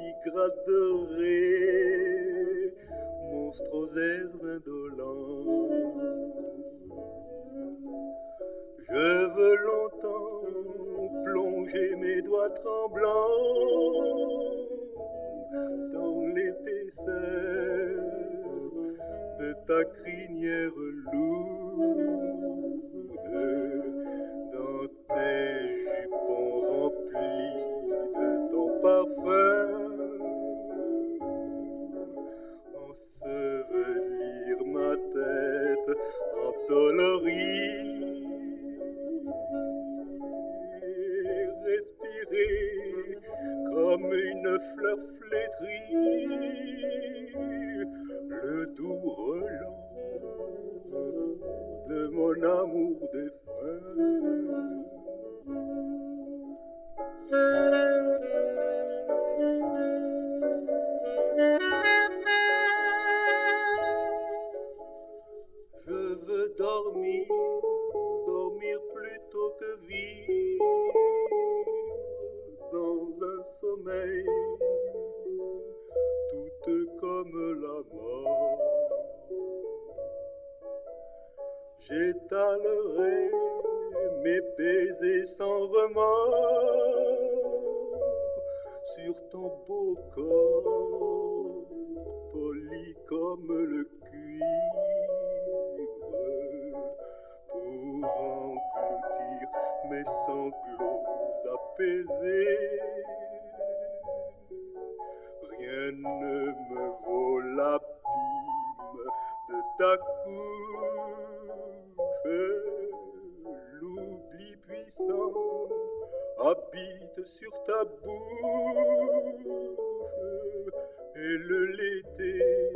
tigre adoré, monstre aux airs indolents. Je veux longtemps plonger mes doigts tremblants dans l'épaisseur de ta crinière lourde, dans tes jupons remplis de ton parfum, ensevelir ma tête endolorie, respirer comme une fleur flétrie le doux relent de mon amour défunt. Je veux dormir, dormir plutôt que vivre dans un sommeil tout comme la mort. J'étalerai mes baisers sans remords sur ton beau corps, poli comme le cuivre, pour engloutir mes sanglots apaisés. Rien ne me vaut l'abîme de ta couche. L'oubli puissant habite sur ta bouche et le l'été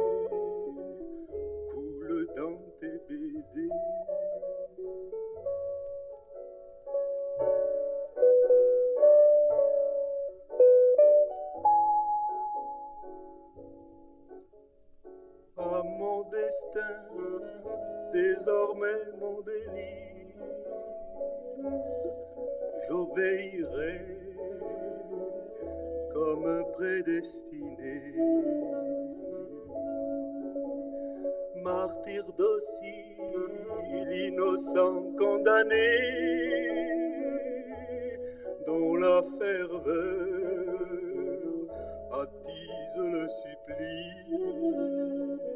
coule dans tes baisers. À mon destin, désormais mon délice, j'obéirai comme un prédestiné. Martyr docile, innocent condamné, dont la ferveur attise le supplice.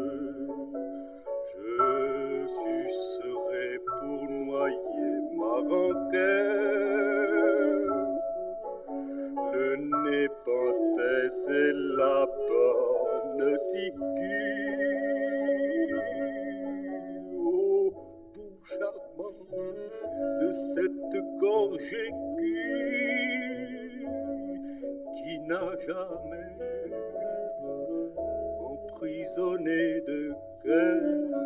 Je sucerai pour noyer ma rancœur le népenthes et la bonne sicure. Oh, bout charmant de cette gorge aiguë qui n'a jamais emprisonné de cœur.